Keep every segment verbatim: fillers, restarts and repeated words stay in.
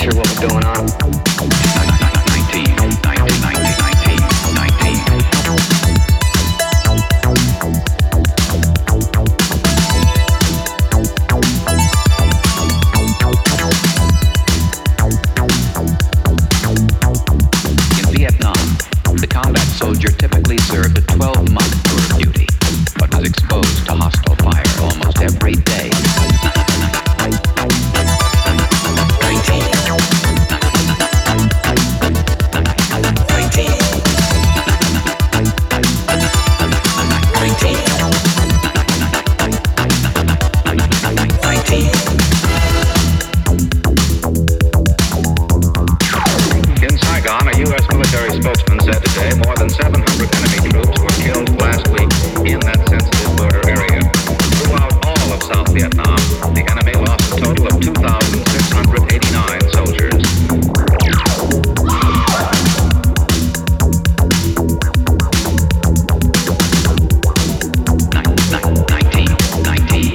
sure what was going on. nineteen, nineteen, nineteen, nineteen, nineteen. In Vietnam, the combat soldier typically served a twelve-month tour of duty, but was exposed to hostile fire almost every day. In Saigon, a U S military spokesman said today more than seven hundred enemy troops were killed last week in that sensitive border area. Throughout all of South Vietnam, the enemy lost a total of two thousand six hundred eighty-nine soldiers. nineteen, nineteen.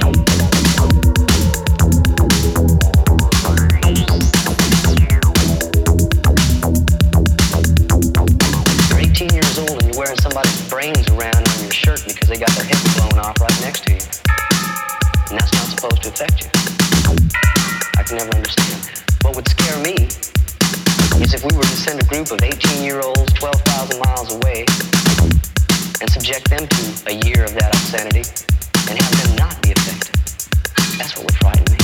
You're eighteen years old and you're wearing somebody's brains around on your shirt because they got their head blown off right next to you. And that's not supposed to affect you. I can never understand that. What would scare me is if we were to send a group of eighteen-year-olds twelve thousand miles away and subject them to a year of that obscenity and have them not be affected. That's what would frighten me.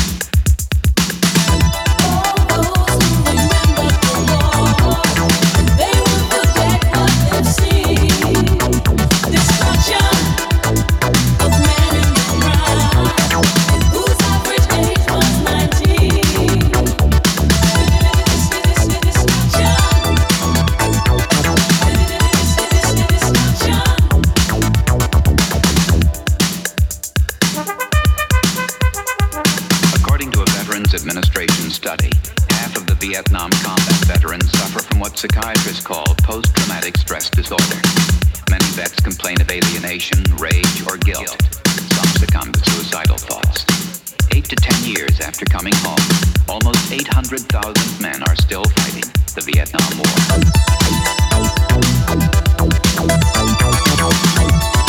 According to a Veterans Administration study, half of the Vietnam combat veterans suffer from what psychiatrists call post-traumatic stress disorder. Many vets complain of alienation, rage, or guilt. Some succumb to suicidal thoughts. Eight to ten years after coming home, almost eight hundred thousand men are still fighting the Vietnam War.